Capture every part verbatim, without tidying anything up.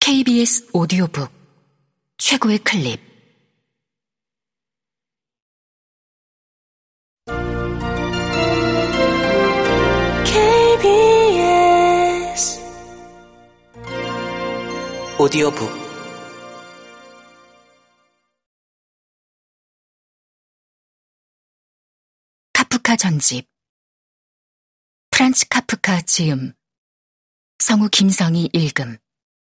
케이비에스 오디오북 최고의 클립. 케이비에스 오디오북 카프카 전집. 프란츠 카프카 지음. 성우 김성희 읽음.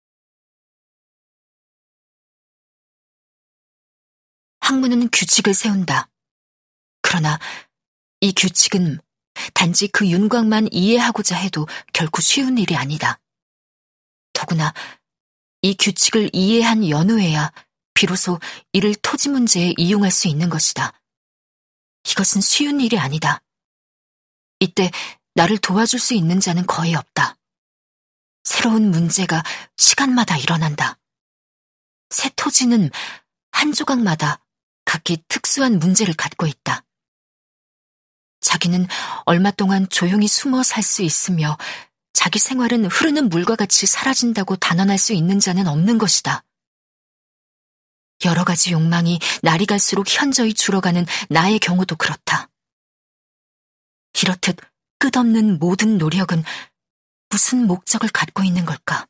학문은 규칙을 세운다. 그러나 이 규칙은 단지 그 윤곽만 이해하고자 해도 결코 쉬운 일이 아니다. 더구나 이 규칙을 이해한 연후에야 비로소 이를 토지 문제에 이용할 수 있는 것이다. 이것은 쉬운 일이 아니다. 이때 나를 도와줄 수 있는 자는 거의 없다. 새로운 문제가 시간마다 일어난다. 새 토지는 한 조각마다 각기 특수한 문제를 갖고 있다. 자기는 얼마 동안 조용히 숨어 살 수 있으며 자기 생활은 흐르는 물과 같이 사라진다고 단언할 수 있는 자는 없는 것이다. 여러 가지 욕망이 날이 갈수록 현저히 줄어가는 나의 경우도 그렇다. 이렇듯 끝없는 모든 노력은 무슨 목적을 갖고 있는 걸까?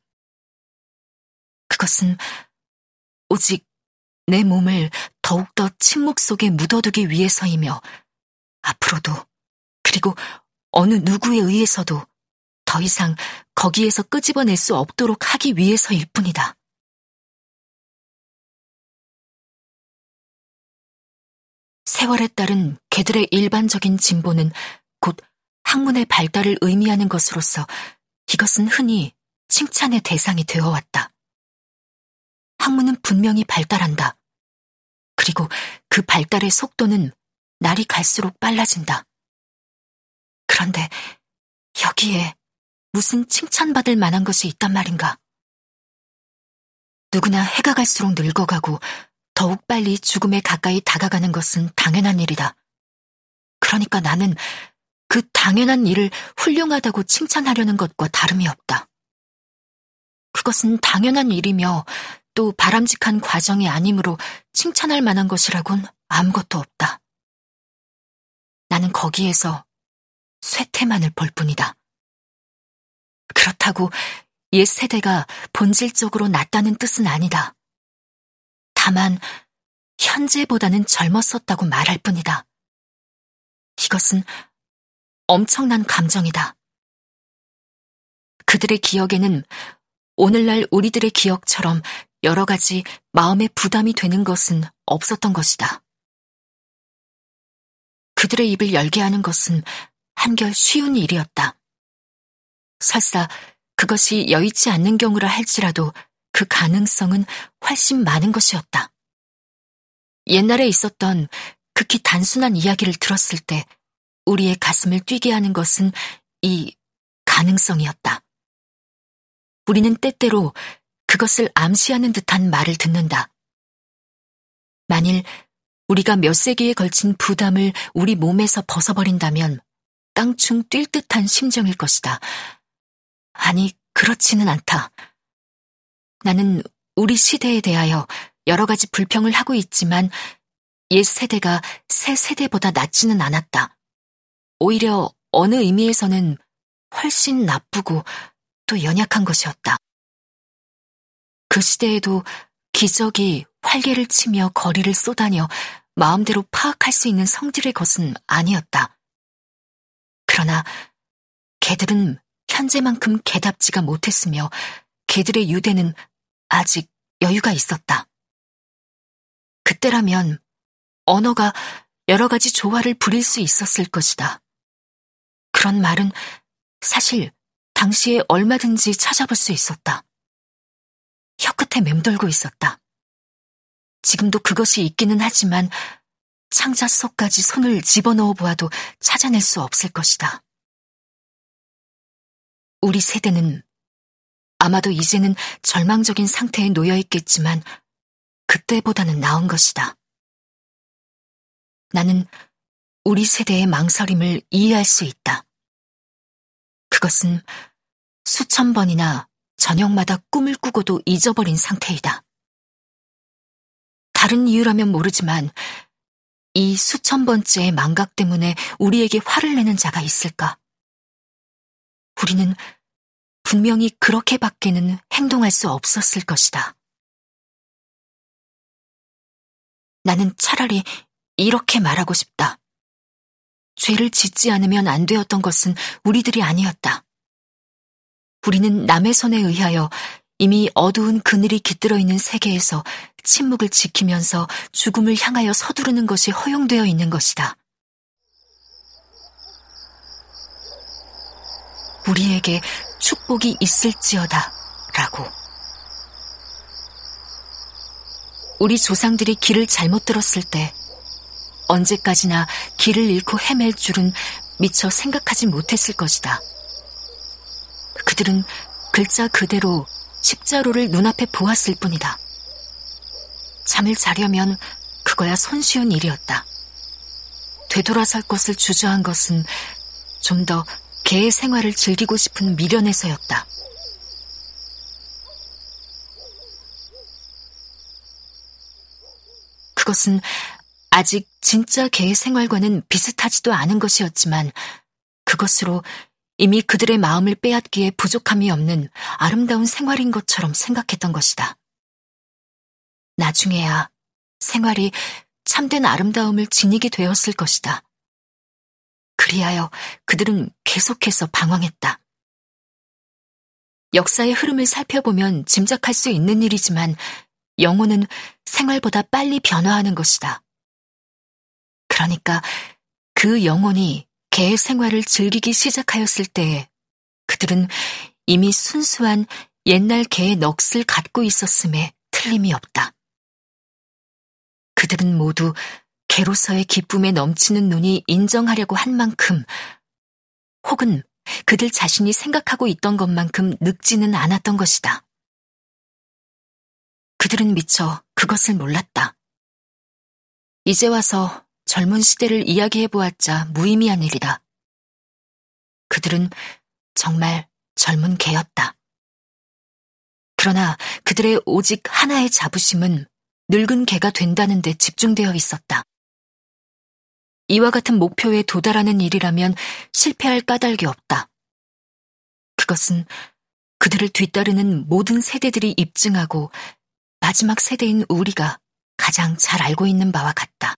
그것은 오직 내 몸을 더욱더 침묵 속에 묻어두기 위해서이며 앞으로도 그리고 어느 누구에 의해서도 더 이상 거기에서 끄집어낼 수 없도록 하기 위해서일 뿐이다. 세월에 따른 개들의 일반적인 진보는 곧 학문의 발달을 의미하는 것으로서 이것은 흔히 칭찬의 대상이 되어왔다. 학문은 분명히 발달한다. 그리고 그 발달의 속도는 날이 갈수록 빨라진다. 그런데 여기에 무슨 칭찬받을 만한 것이 있단 말인가? 누구나 해가 갈수록 늙어가고 더욱 빨리 죽음에 가까이 다가가는 것은 당연한 일이다. 그러니까 나는 그 당연한 일을 훌륭하다고 칭찬하려는 것과 다름이 없다. 그것은 당연한 일이며 또 바람직한 과정이 아니므로 칭찬할 만한 것이라곤 아무것도 없다. 나는 거기에서 쇠퇴만을 볼 뿐이다. 그렇다고 옛 세대가 본질적으로 낫다는 뜻은 아니다. 다만 현재보다는 젊었었다고 말할 뿐이다. 이것은 엄청난 감정이다. 그들의 기억에는 오늘날 우리들의 기억처럼 여러 가지 마음의 부담이 되는 것은 없었던 것이다. 그들의 입을 열게 하는 것은 한결 쉬운 일이었다. 설사 그것이 여의치 않는 경우라 할지라도 그 가능성은 훨씬 많은 것이었다. 옛날에 있었던 극히 단순한 이야기를 들었을 때 우리의 가슴을 뛰게 하는 것은 이 가능성이었다. 우리는 때때로 그것을 암시하는 듯한 말을 듣는다. 만일 우리가 몇 세기에 걸친 부담을 우리 몸에서 벗어버린다면 깡충 뛸 듯한 심정일 것이다. 아니, 그렇지는 않다. 나는 우리 시대에 대하여 여러 가지 불평을 하고 있지만 옛 세대가 새 세대보다 낫지는 않았다. 오히려 어느 의미에서는 훨씬 나쁘고 또 연약한 것이었다. 그 시대에도 기적이 활개를 치며 거리를 쏘다녀 마음대로 파악할 수 있는 성들의 것은 아니었다. 그러나 개들은 현재만큼 개답지가 못했으며 개들의 유대는 아직 여유가 있었다. 그때라면 언어가 여러 가지 조화를 부릴 수 있었을 것이다. 그런 말은 사실 당시에 얼마든지 찾아볼 수 있었다. 혀끝에 맴돌고 있었다. 지금도 그것이 있기는 하지만 창자 속까지 손을 집어넣어 보아도 찾아낼 수 없을 것이다. 우리 세대는 아마도 이제는 절망적인 상태에 놓여 있겠지만 그때보다는 나은 것이다. 나는 우리 세대의 망설임을 이해할 수 있다. 그것은 수천 번이나 저녁마다 꿈을 꾸고도 잊어버린 상태이다. 다른 이유라면 모르지만 이 수천 번째의 망각 때문에 우리에게 화를 내는 자가 있을까? 우리는 분명히 그렇게밖에는 행동할 수 없었을 것이다. 나는 차라리 이렇게 말하고 싶다. 죄를 짓지 않으면 안 되었던 것은 우리들이 아니었다. 우리는 남의 손에 의하여 이미 어두운 그늘이 깃들어 있는 세계에서 침묵을 지키면서 죽음을 향하여 서두르는 것이 허용되어 있는 것이다. 우리에게 축복이 있을지어다 라고. 우리 조상들이 길을 잘못 들었을 때 언제까지나 길을 잃고 헤맬 줄은 미처 생각하지 못했을 것이다. 그들은 글자 그대로 십자로를 눈앞에 보았을 뿐이다. 잠을 자려면 그거야 손쉬운 일이었다. 되돌아설 것을 주저한 것은 좀 더 개의 생활을 즐기고 싶은 미련에서였다. 그것은 아직 진짜 개의 생활과는 비슷하지도 않은 것이었지만 그것으로 이미 그들의 마음을 빼앗기에 부족함이 없는 아름다운 생활인 것처럼 생각했던 것이다. 나중에야 생활이 참된 아름다움을 지니게 되었을 것이다. 그리하여 그들은 계속해서 방황했다. 역사의 흐름을 살펴보면 짐작할 수 있는 일이지만 영혼은 생활보다 빨리 변화하는 것이다. 그러니까 그 영혼이 개의 생활을 즐기기 시작하였을 때에 그들은 이미 순수한 옛날 개의 넋을 갖고 있었음에 틀림이 없다. 그들은 모두 개로서의 기쁨에 넘치는 눈이 인정하려고 한 만큼 혹은 그들 자신이 생각하고 있던 것만큼 늙지는 않았던 것이다. 그들은 미처 그것을 몰랐다. 이제 와서 젊은 시대를 이야기해보았자 무의미한 일이다. 그들은 정말 젊은 개였다. 그러나 그들의 오직 하나의 자부심은 늙은 개가 된다는 데 집중되어 있었다. 이와 같은 목표에 도달하는 일이라면 실패할 까닭이 없다. 그것은 그들을 뒤따르는 모든 세대들이 입증하고 마지막 세대인 우리가 가장 잘 알고 있는 바와 같다.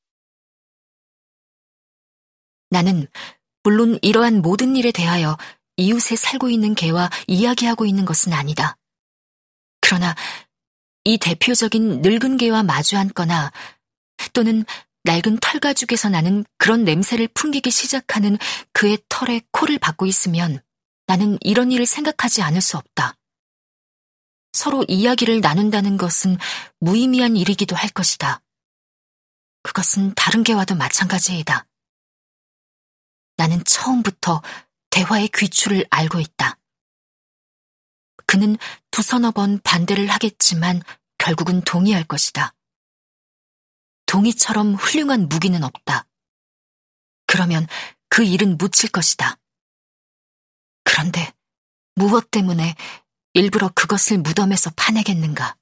나는 물론 이러한 모든 일에 대하여 이웃에 살고 있는 개와 이야기하고 있는 것은 아니다. 그러나 이 대표적인 늙은 개와 마주 앉거나 또는 낡은 털가죽에서 나는 그런 냄새를 풍기기 시작하는 그의 털에 코를 박고 있으면 나는 이런 일을 생각하지 않을 수 없다. 서로 이야기를 나눈다는 것은 무의미한 일이기도 할 것이다. 그것은 다른 개와도 마찬가지이다. 나는 처음부터 대화의 귀추를 알고 있다. 그는 두서너 번 반대를 하겠지만 결국은 동의할 것이다. 동의처럼 훌륭한 무기는 없다. 그러면 그 일은 묻힐 것이다. 그런데 무엇 때문에 일부러 그것을 무덤에서 파내겠는가?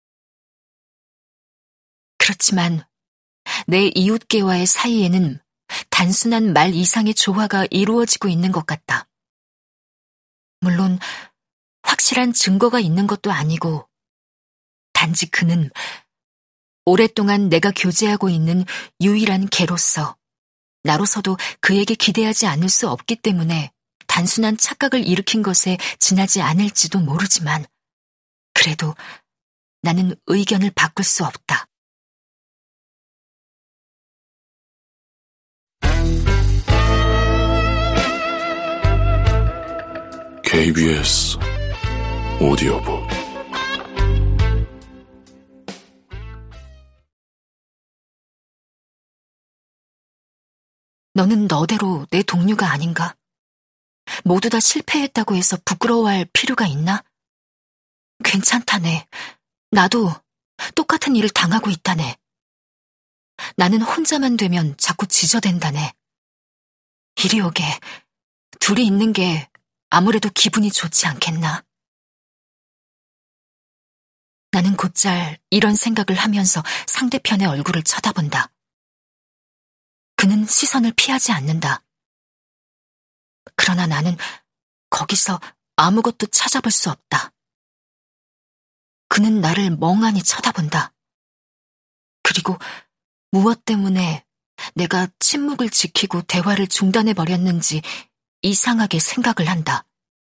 그렇지만 내 이웃개와의 사이에는 단순한 말 이상의 조화가 이루어지고 있는 것 같다. 물론 확실한 증거가 있는 것도 아니고 단지 그는 오랫동안 내가 교제하고 있는 유일한 개로서 나로서도 그에게 기대하지 않을 수 없기 때문에 단순한 착각을 일으킨 것에 지나지 않을지도 모르지만 그래도 나는 의견을 바꿀 수 없다. 케이비에스 오디오북 너는 너대로 내 동료가 아닌가? 모두 다 실패했다고 해서 부끄러워할 필요가 있나? 괜찮다네. 나도 똑같은 일을 당하고 있다네. 나는 혼자만 되면 자꾸 지저댄다네. 이리 오게. 둘이 있는 게 아무래도 기분이 좋지 않겠나? 나는 곧잘 이런 생각을 하면서 상대편의 얼굴을 쳐다본다. 그는 시선을 피하지 않는다. 그러나 나는 거기서 아무것도 찾아볼 수 없다. 그는 나를 멍하니 쳐다본다. 그리고 무엇 때문에 내가 침묵을 지키고 대화를 중단해버렸는지 이상하게 생각을 한다.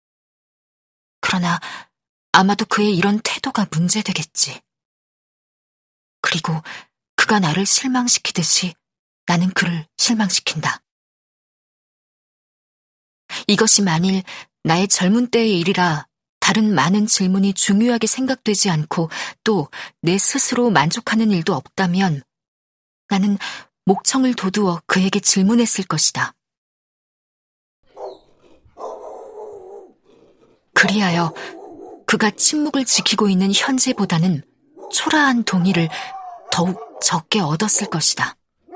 그러나 아마도 그의 이런 태도가 문제되겠지. 그리고 그가 나를 실망시키듯이 나는 그를 실망시킨다. 이것이 만일 나의 젊은 때의 일이라 다른 많은 질문이 중요하게 생각되지 않고 또 내 스스로 만족하는 일도 없다면 나는 목청을 돋우어 그에게 질문했을 것이다. 그리하여 그가 침묵을 지키고 있는 현재보다는 초라한 동의를 더욱 적게 얻었을 것이다.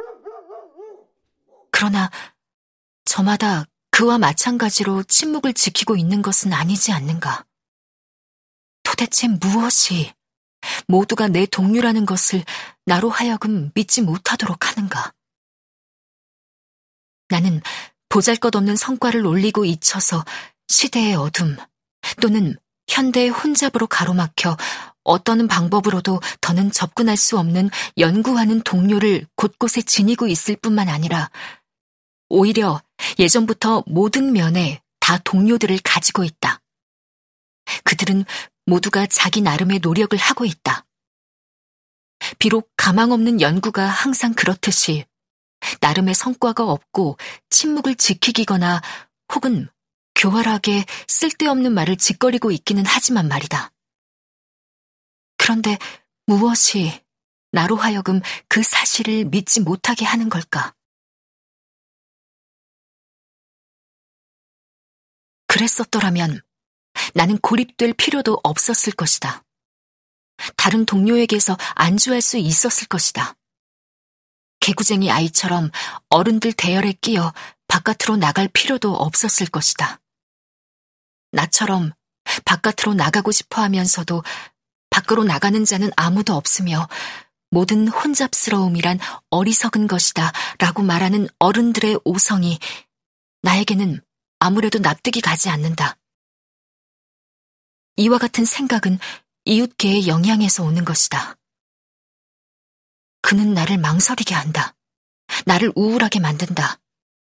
그러나 저마다 그와 마찬가지로 침묵을 지키고 있는 것은 아니지 않는가? 도대체 무엇이 모두가 내 동료라는 것을 나로 하여금 믿지 못하도록 하는가? 나는 보잘것없는 성과를 올리고 잊혀서 시대의 어둠 또는 현대의 혼잡으로 가로막혀 어떤 방법으로도 더는 접근할 수 없는 연구하는 동료를 곳곳에 지니고 있을 뿐만 아니라 오히려 예전부터 모든 면에 다 동료들을 가지고 있다. 그들은 모두가 자기 나름의 노력을 하고 있다. 비록 가망 없는 연구가 항상 그렇듯이 나름의 성과가 없고 침묵을 지키기거나 혹은 교활하게 쓸데없는 말을 짓거리고 있기는 하지만 말이다. 그런데 무엇이 나로 하여금 그 사실을 믿지 못하게 하는 걸까? 그랬었더라면 나는 고립될 필요도 없었을 것이다. 다른 동료에게서 안주할 수 있었을 것이다. 개구쟁이 아이처럼 어른들 대열에 끼어 바깥으로 나갈 필요도 없었을 것이다. 나처럼 바깥으로 나가고 싶어 하면서도 밖으로 나가는 자는 아무도 없으며 모든 혼잡스러움이란 어리석은 것이다 라고 말하는 어른들의 오성이 나에게는 아무래도 납득이 가지 않는다. 이와 같은 생각은 이웃계의 영향에서 오는 것이다. 그는 나를 망설이게 한다. 나를 우울하게 만든다.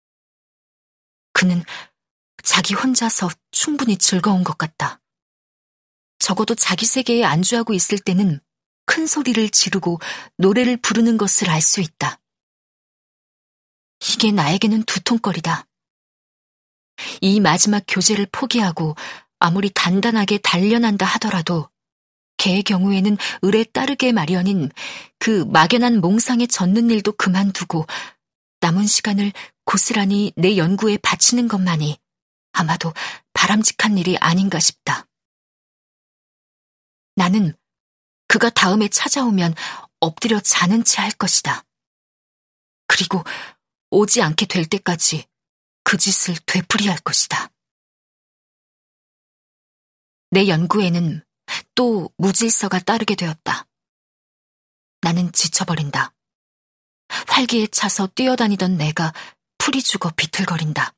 그는 자기 혼자서 충분히 즐거운 것 같다. 적어도 자기 세계에 안주하고 있을 때는 큰 소리를 지르고 노래를 부르는 것을 알 수 있다. 이게 나에게는 두통거리다. 이 마지막 교제를 포기하고 아무리 단단하게 단련한다 하더라도 개의 경우에는 을에 따르게 마련인 그 막연한 몽상에 젖는 일도 그만두고 남은 시간을 고스란히 내 연구에 바치는 것만이 아마도 바람직한 일이 아닌가 싶다. 나는 그가 다음에 찾아오면 엎드려 자는 채 할 것이다. 그리고 오지 않게 될 때까지 그 짓을 되풀이할 것이다. 내 연구에는 또 무질서가 따르게 되었다. 나는 지쳐버린다. 활기에 차서 뛰어다니던 내가 풀이 죽어 비틀거린다.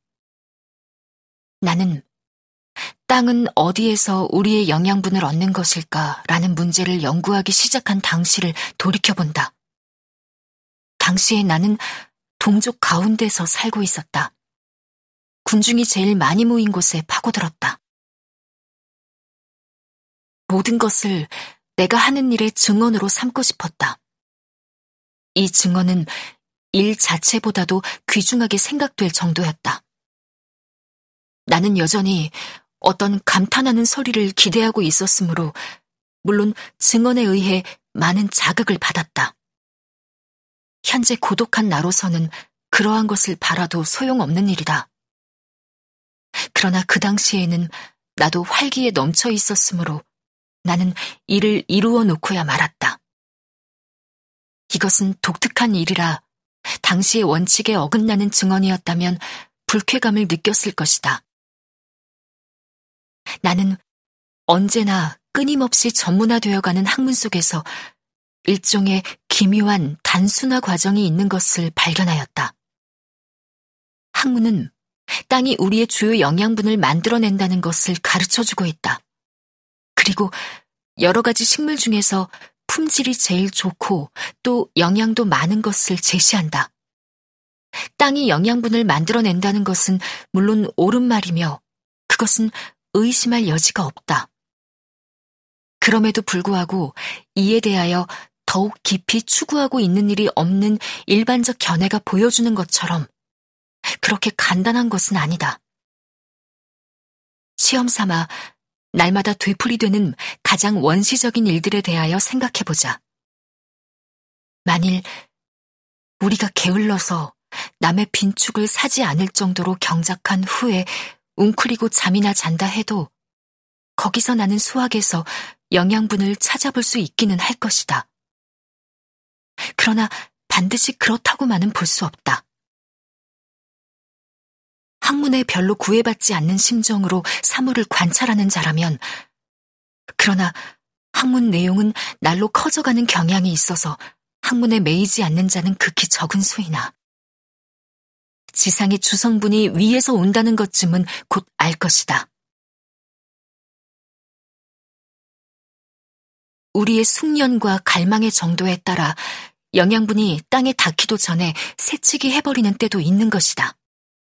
나는 땅은 어디에서 우리의 영양분을 얻는 것일까라는 문제를 연구하기 시작한 당시를 돌이켜본다. 당시에 나는 동족 가운데서 살고 있었다. 군중이 제일 많이 모인 곳에 파고들었다. 모든 것을 내가 하는 일의 증언으로 삼고 싶었다. 이 증언은 일 자체보다도 귀중하게 생각될 정도였다. 나는 여전히 어떤 감탄하는 소리를 기대하고 있었으므로 물론 증언에 의해 많은 자극을 받았다. 현재 고독한 나로서는 그러한 것을 바라도 소용없는 일이다. 그러나 그 당시에는 나도 활기에 넘쳐 있었으므로 나는 이를 이루어 놓고야 말았다. 이것은 독특한 일이라 당시의 원칙에 어긋나는 증언이었다면 불쾌감을 느꼈을 것이다. 나는 언제나 끊임없이 전문화되어가는 학문 속에서 일종의 기묘한 단순화 과정이 있는 것을 발견하였다. 학문은 땅이 우리의 주요 영양분을 만들어낸다는 것을 가르쳐주고 있다. 그리고 여러 가지 식물 중에서 품질이 제일 좋고 또 영양도 많은 것을 제시한다. 땅이 영양분을 만들어낸다는 것은 물론 옳은 말이며 그것은 의심할 여지가 없다. 그럼에도 불구하고 이에 대하여 더욱 깊이 추구하고 있는 일이 없는 일반적 견해가 보여주는 것처럼 그렇게 간단한 것은 아니다. 시험 삼아 날마다 되풀이되는 가장 원시적인 일들에 대하여 생각해보자. 만일 우리가 게을러서 남의 빈축을 사지 않을 정도로 경작한 후에 웅크리고 잠이나 잔다 해도 거기서 나는 수확에서 영양분을 찾아볼 수 있기는 할 것이다. 그러나 반드시 그렇다고만은 볼 수 없다. 학문에 별로 구애받지 않는 심정으로 사물을 관찰하는 자라면, 그러나 학문 내용은 날로 커져가는 경향이 있어서 학문에 매이지 않는 자는 극히 적은 수이나 지상의 주성분이 위에서 온다는 것쯤은 곧 알 것이다. 우리의 숙련과 갈망의 정도에 따라 영양분이 땅에 닿기도 전에 새치기 해버리는 때도 있는 것이다.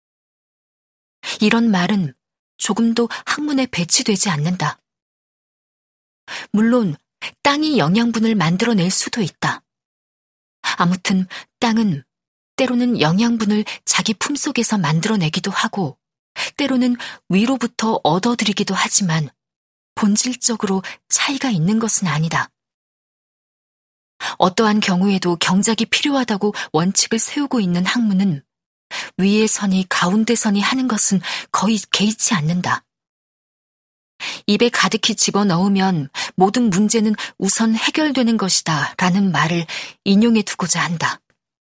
이런 말은 조금도 학문에 배치되지 않는다. 물론 땅이 영양분을 만들어낼 수도 있다. 아무튼 땅은 때로는 영양분을 자기 품속에서 만들어내기도 하고 때로는 위로부터 얻어들이기도 하지만 본질적으로 차이가 있는 것은 아니다. 어떠한 경우에도 경작이 필요하다고 원칙을 세우고 있는 학문은 위의 선이 가운데 선이 하는 것은 거의 개의치 않는다. 입에 가득히 집어넣으면 모든 문제는 우선 해결되는 것이다 라는 말을 인용해 두고자 한다.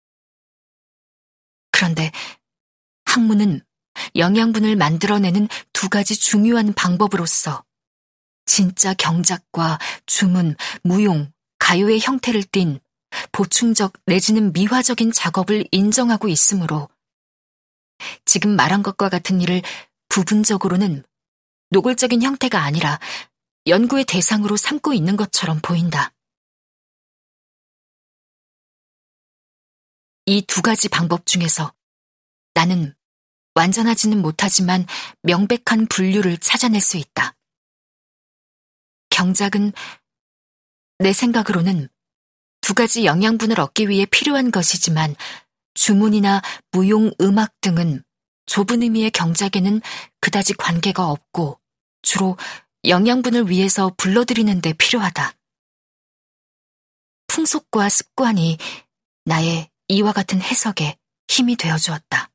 그런데 학문은 영양분을 만들어내는 두 가지 중요한 방법으로서 진짜 경작과 주문, 무용, 가요의 형태를 띤 보충적 내지는 미화적인 작업을 인정하고 있으므로 지금 말한 것과 같은 일을 부분적으로는 노골적인 형태가 아니라 연구의 대상으로 삼고 있는 것처럼 보인다. 이 두 가지 방법 중에서 나는 완전하지는 못하지만 명백한 분류를 찾아낼 수 있다. 경작은 내 생각으로는 두 가지 영양분을 얻기 위해 필요한 것이지만 주문이나 무용, 음악 등은 좁은 의미의 경작에는 그다지 관계가 없고 주로 영양분을 위해서 불러들이는 데 필요하다. 풍속과 습관이 나의 이와 같은 해석에 힘이 되어주었다.